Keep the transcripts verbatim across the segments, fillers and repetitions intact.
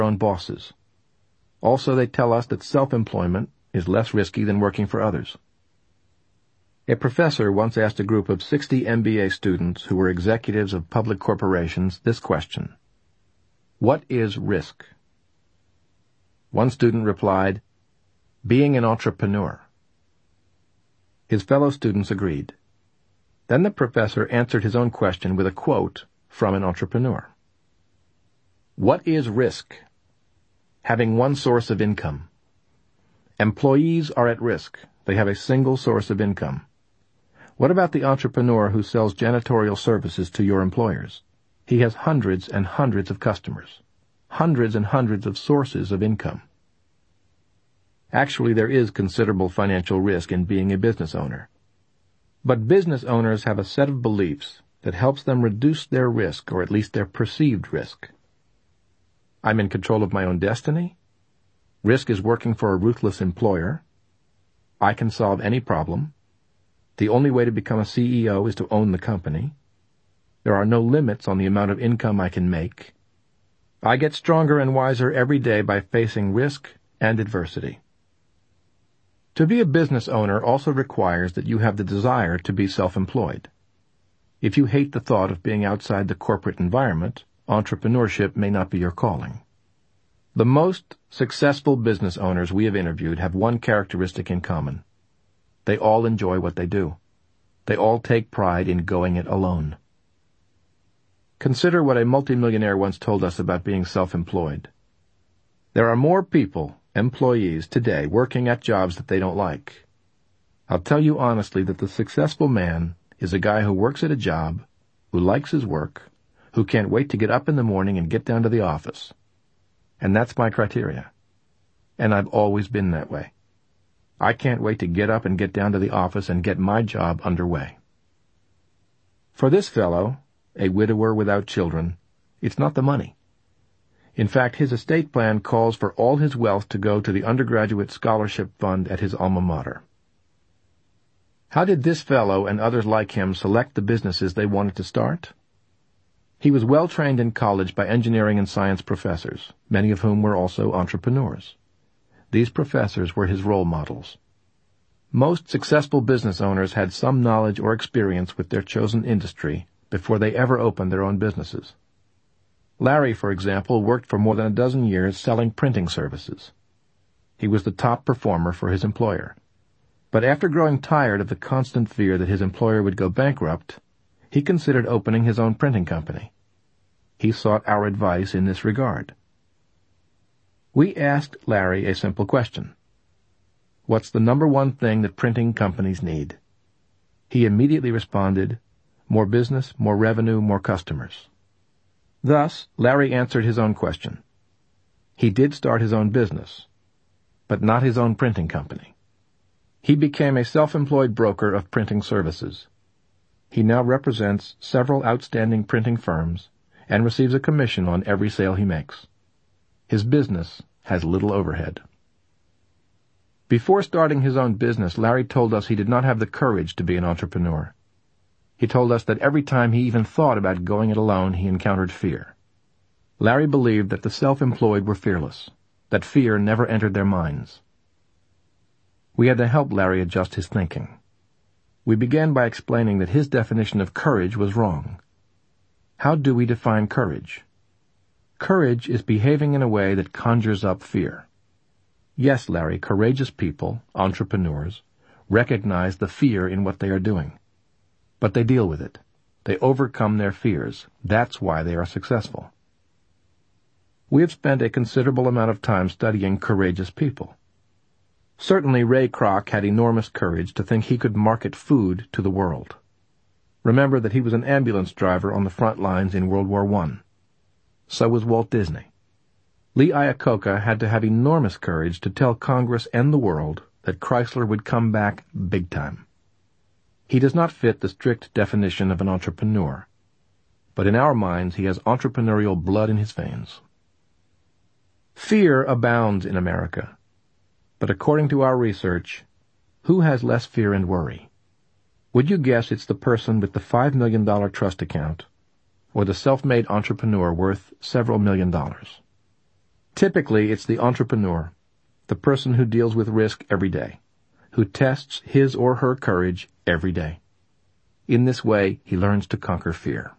own bosses. Also, they tell us that self-employment is less risky than working for others. A professor once asked a group of sixty M B A students who were executives of public corporations this question: "What is risk?" One student replied, "Being an entrepreneur." His fellow students agreed. Then the professor answered his own question with a quote from an entrepreneur. "What is risk? Having one source of income. Employees are at risk. They have a single source of income. What about the entrepreneur who sells janitorial services to your employers? He has hundreds and hundreds of customers, hundreds and hundreds of sources of income." Actually, there is considerable financial risk in being a business owner. But business owners have a set of beliefs that helps them reduce their risk, or at least their perceived risk. I'm in control of my own destiny. Risk is working for a ruthless employer. I can solve any problem. The only way to become a C E O is to own the company. There are no limits on the amount of income I can make. I get stronger and wiser every day by facing risk and adversity. To be a business owner also requires that you have the desire to be self-employed. If you hate the thought of being outside the corporate environment, entrepreneurship may not be your calling. The most successful business owners we have interviewed have one characteristic in common. They all enjoy what they do. They all take pride in going it alone. Consider what a multimillionaire once told us about being self-employed. There are more people, employees, today working at jobs that they don't like. I'll tell you honestly that the successful man is a guy who works at a job, who likes his work, who can't wait to get up in the morning and get down to the office. And that's my criteria. And I've always been that way. I can't wait to get up and get down to the office and get my job underway. For this fellow, a widower without children, it's not the money. In fact, his estate plan calls for all his wealth to go to the undergraduate scholarship fund at his alma mater. How did this fellow and others like him select the businesses they wanted to start? He was well trained in college by engineering and science professors, many of whom were also entrepreneurs. These professors were his role models. Most successful business owners had some knowledge or experience with their chosen industry before they ever opened their own businesses. Larry, for example, worked for more than a dozen years selling printing services. He was the top performer for his employer. But after growing tired of the constant fear that his employer would go bankrupt, he considered opening his own printing company. He sought our advice in this regard. We asked Larry a simple question. What's the number one thing that printing companies need? He immediately responded, more business, more revenue, more customers. Thus, Larry answered his own question. He did start his own business, but not his own printing company. He became a self-employed broker of printing services. He now represents several outstanding printing firms and receives a commission on every sale he makes. His business has little overhead. Before starting his own business, Larry told us he did not have the courage to be an entrepreneur. He told us that every time he even thought about going it alone, he encountered fear. Larry believed that the self-employed were fearless, that fear never entered their minds. We had to help Larry adjust his thinking. We began by explaining that his definition of courage was wrong. How do we define courage? Courage is behaving in a way that conjures up fear. Yes, Larry, courageous people, entrepreneurs, recognize the fear in what they are doing. But they deal with it. They overcome their fears. That's why they are successful. We have spent a considerable amount of time studying courageous people. Certainly Ray Kroc had enormous courage to think he could market food to the world. Remember that he was an ambulance driver on the front lines in World War One. So was Walt Disney. Lee Iacocca had to have enormous courage to tell Congress and the world that Chrysler would come back big time. He does not fit the strict definition of an entrepreneur, but in our minds he has entrepreneurial blood in his veins. Fear abounds in America, but according to our research, who has less fear and worry? Would you guess it's the person with the five million dollars trust account or the self-made entrepreneur worth several million dollars? Typically, it's the entrepreneur, the person who deals with risk every day, who tests his or her courage every day. In this way, he learns to conquer fear.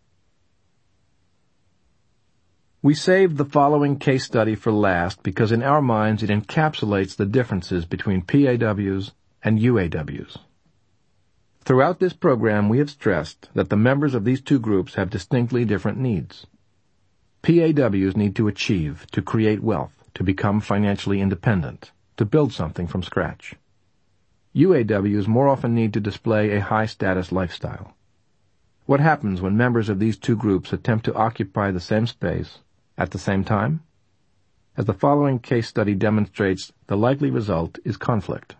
We saved the following case study for last because in our minds it encapsulates the differences between P A Ws and U A Ws. Throughout this program, we have stressed that the members of these two groups have distinctly different needs. P A Ws need to achieve, to create wealth, to become financially independent, to build something from scratch. U A Ws more often need to display a high-status lifestyle. What happens when members of these two groups attempt to occupy the same space at the same time? As the following case study demonstrates, the likely result is conflict.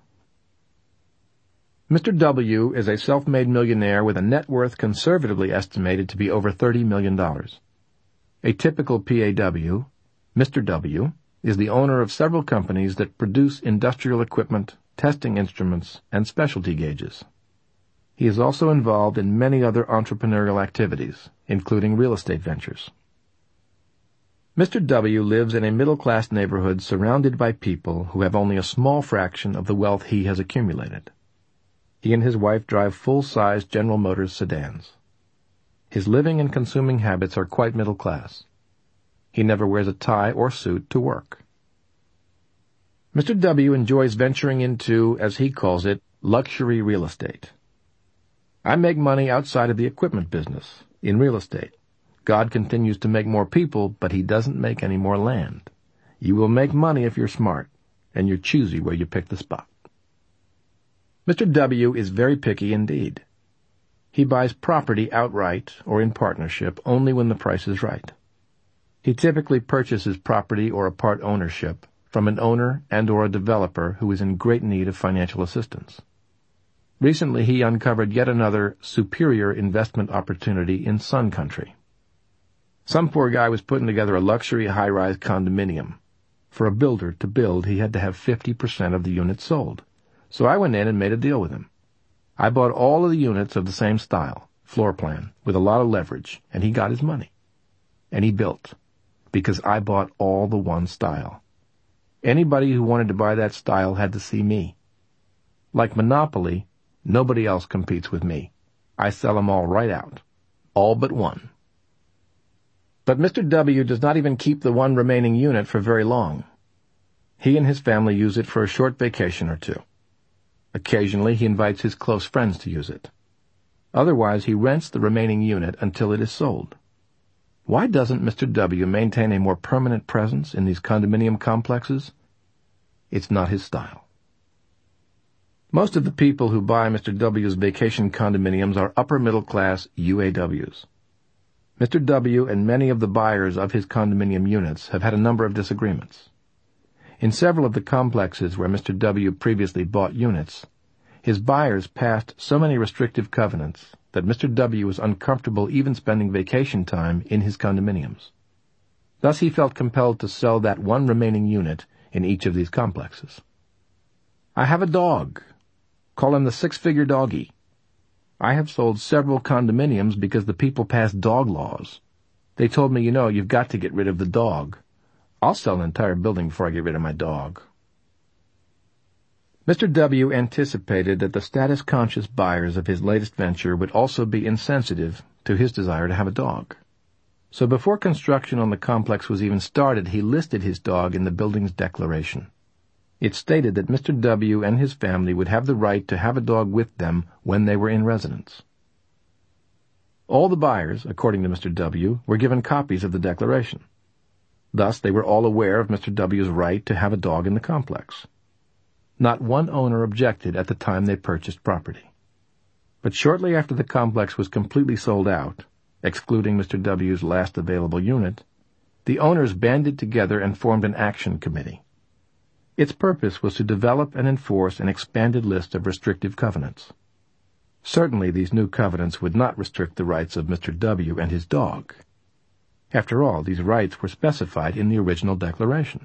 Mister W is a self-made millionaire with a net worth conservatively estimated to be over thirty million dollars. A typical P A W, Mister W, is the owner of several companies that produce industrial equipment, testing instruments, and specialty gauges. He is also involved in many other entrepreneurial activities, including real estate ventures. Mister W lives in a middle-class neighborhood surrounded by people who have only a small fraction of the wealth he has accumulated. He and his wife drive full-size General Motors sedans. His living and consuming habits are quite middle-class. He never wears a tie or suit to work. Mister W enjoys venturing into, as he calls it, luxury real estate. I make money outside of the equipment business, in real estate. God continues to make more people, but he doesn't make any more land. You will make money if you're smart, and you're choosy where you pick the spot. Mister W is very picky indeed. He buys property outright or in partnership only when the price is right. He typically purchases property or a part ownership from an owner and or a developer who is in great need of financial assistance. Recently, he uncovered yet another superior investment opportunity in Sun Country. Some poor guy was putting together a luxury high-rise condominium. For a builder to build, he had to have fifty percent of the units sold. So I went in and made a deal with him. I bought all of the units of the same style, floor plan, with a lot of leverage, and he got his money. And he built, because I bought all the one style. Anybody who wanted to buy that style had to see me. Like Monopoly, nobody else competes with me. I sell them all right out. All but one. But Mister W does not even keep the one remaining unit for very long. He and his family use it for a short vacation or two. Occasionally, he invites his close friends to use it. Otherwise, he rents the remaining unit until it is sold. Why doesn't Mister W maintain a more permanent presence in these condominium complexes? It's not his style. Most of the people who buy Mister W's vacation condominiums are upper-middle-class U A Ws. Mister W and many of the buyers of his condominium units have had a number of disagreements. In several of the complexes where Mister W previously bought units, his buyers passed so many restrictive covenants that Mister W was uncomfortable even spending vacation time in his condominiums. Thus he felt compelled to sell that one remaining unit in each of these complexes. I have a dog. Call him the six-figure doggy. I have sold several condominiums because the people passed dog laws. They told me, you know, you've got to get rid of the dog. I'll sell an entire building before I get rid of my dog. Mister W anticipated that the status-conscious buyers of his latest venture would also be insensitive to his desire to have a dog. So before construction on the complex was even started, he listed his dog in the building's declaration. It stated that Mister W and his family would have the right to have a dog with them when they were in residence. All the buyers, according to Mister W, were given copies of the declaration. Thus, they were all aware of Mister W's right to have a dog in the complex. Not one owner objected at the time they purchased property. But shortly after the complex was completely sold out, excluding Mister W's last available unit, the owners banded together and formed an action committee. Its purpose was to develop and enforce an expanded list of restrictive covenants. Certainly these new covenants would not restrict the rights of Mister W and his dog. After all, these rights were specified in the original declaration.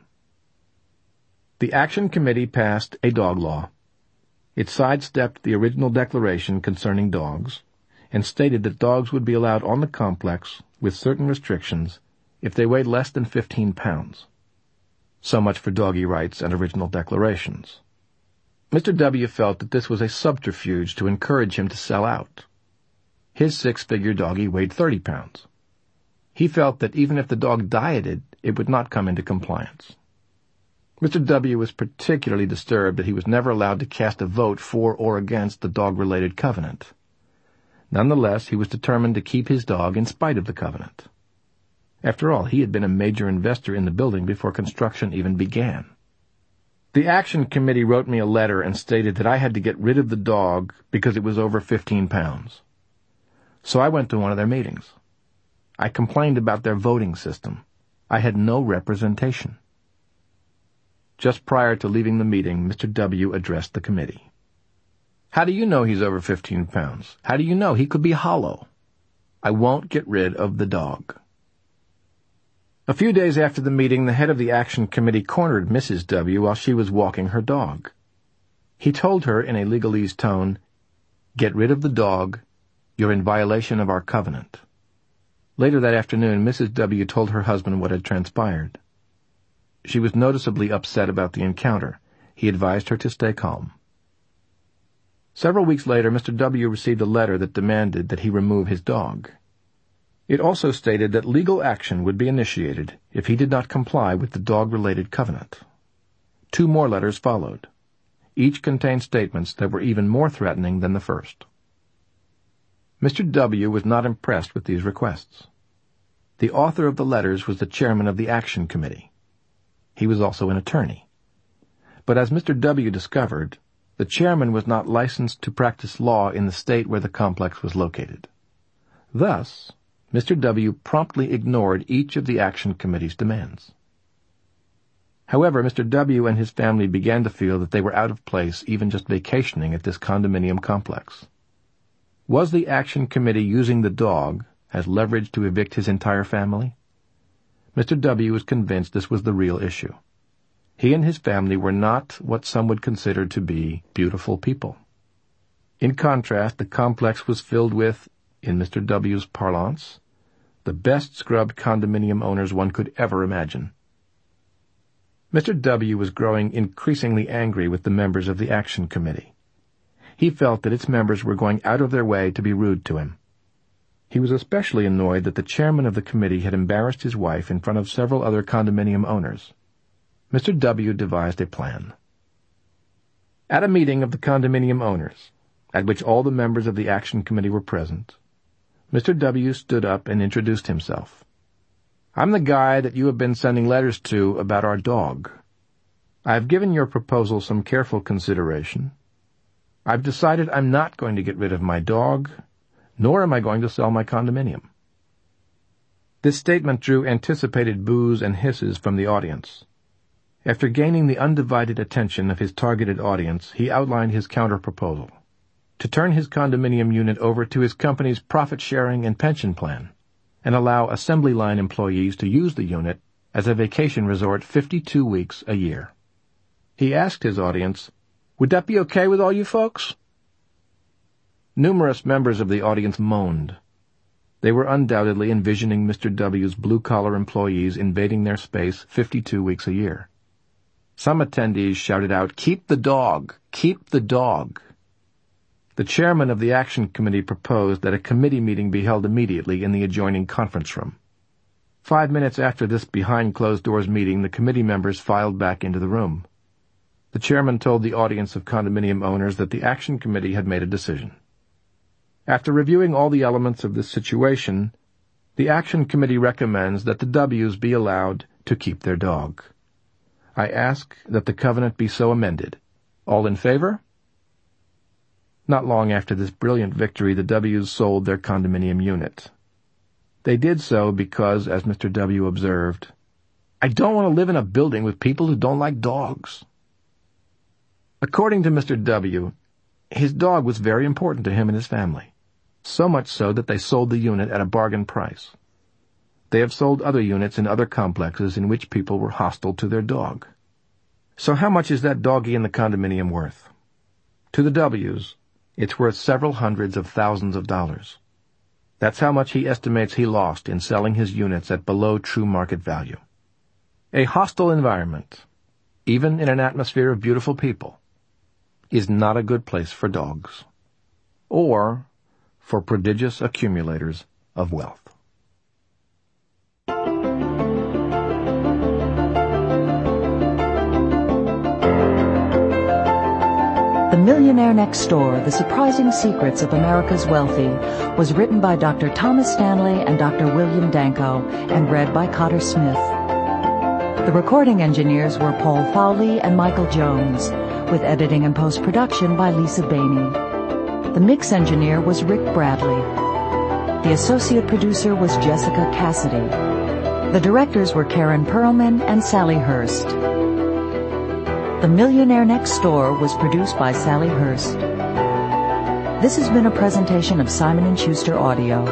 The Action Committee passed a dog law. It sidestepped the original declaration concerning dogs and stated that dogs would be allowed on the complex with certain restrictions if they weighed less than fifteen pounds. So much for doggy rights and original declarations. Mister W. felt that this was a subterfuge to encourage him to sell out. His six-figure doggy weighed thirty pounds. He felt that even if the dog dieted, it would not come into compliance. Mister W. was particularly disturbed that he was never allowed to cast a vote for or against the dog-related covenant. Nonetheless, he was determined to keep his dog in spite of the covenant. After all, he had been a major investor in the building before construction even began. The Action Committee wrote me a letter and stated that I had to get rid of the dog because it was over fifteen pounds. So I went to one of their meetings. I complained about their voting system. I had no representation. Just prior to leaving the meeting, Mister W. addressed the committee. "How do you know he's over fifteen pounds? How do you know? He could be hollow. I won't get rid of the dog." A few days after the meeting, the head of the Action Committee cornered Missus W. while she was walking her dog. He told her in a legalese tone, "Get rid of the dog. You're in violation of our covenant." Later that afternoon, Missus W. told her husband what had transpired. She was noticeably upset about the encounter. He advised her to stay calm. Several weeks later, Mister W. received a letter that demanded that he remove his dog. It also stated that legal action would be initiated if he did not comply with the dog-related covenant. Two more letters followed. Each contained statements that were even more threatening than the first. Mister W. was not impressed with these requests. The author of the letters was the chairman of the Action Committee. He was also an attorney. But as Mister W. discovered, the chairman was not licensed to practice law in the state where the complex was located. Thus, Mister W. promptly ignored each of the Action Committee's demands. However, Mister W. and his family began to feel that they were out of place even just vacationing at this condominium complex. Was the Action Committee using the dog as leverage to evict his entire family? Mister W. was convinced this was the real issue. He and his family were not what some would consider to be beautiful people. In contrast, the complex was filled with, in Mister W.'s parlance, the best scrubbed condominium owners one could ever imagine. Mister W. was growing increasingly angry with the members of the Action Committee. He felt that its members were going out of their way to be rude to him. He was especially annoyed that the chairman of the committee had embarrassed his wife in front of several other condominium owners. Mister W. devised a plan. At a meeting of the condominium owners, at which all the members of the Action Committee were present, Mister W. stood up and introduced himself. "I'm the guy that you have been sending letters to about our dog. I've given your proposal some careful consideration. I've decided I'm not going to get rid of my dog, nor am I going to sell my condominium." This statement drew anticipated boos and hisses from the audience. After gaining the undivided attention of his targeted audience, he outlined his counter-proposal: to turn his condominium unit over to his company's profit-sharing and pension plan, and allow assembly line employees to use the unit as a vacation resort fifty-two weeks a year. He asked his audience, "Would that be okay with all you folks?" Numerous members of the audience moaned. They were undoubtedly envisioning Mister W.'s blue-collar employees invading their space fifty-two weeks a year. Some attendees shouted out, "Keep the dog! Keep the dog!" The chairman of the Action Committee proposed that a committee meeting be held immediately in the adjoining conference room. Five minutes after this behind-closed-doors meeting, the committee members filed back into the room. The chairman told the audience of condominium owners that the Action Committee had made a decision. After reviewing all the elements of this situation, the Action Committee recommends that the W's be allowed to keep their dog. I ask that the covenant be so amended. All in favor? Not long after this brilliant victory, the W's sold their condominium unit. They did so because, as Mister W. observed, "I don't want to live in a building with people who don't like dogs." According to Mister W., his dog was very important to him and his family, so much so that they sold the unit at a bargain price. They have sold other units in other complexes in which people were hostile to their dog. So how much is that doggy in the condominium worth? To the W's, it's worth several hundreds of thousands of dollars. That's how much he estimates he lost in selling his units at below true market value. A hostile environment, even in an atmosphere of beautiful people, is not a good place for dogs, or for prodigious accumulators of wealth. The Millionaire Next Door, The Surprising Secrets of America's Wealthy, was written by Doctor Thomas Stanley and Doctor William Danko and read by Cotter Smith. The recording engineers were Paul Fowley and Michael Jones, with editing and post-production by Lisa Bainey. The mix engineer was Rick Bradley. The associate producer was Jessica Cassidy. The directors were Karen Perlman and Sally Hurst. The Millionaire Next Door was produced by Sally Hurst. This has been a presentation of Simon and Schuster Audio.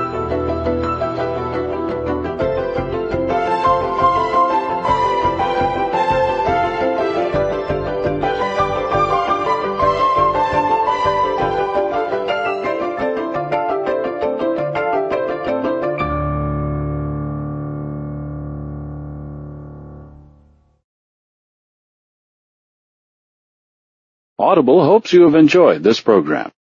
Audible hopes you have enjoyed this program.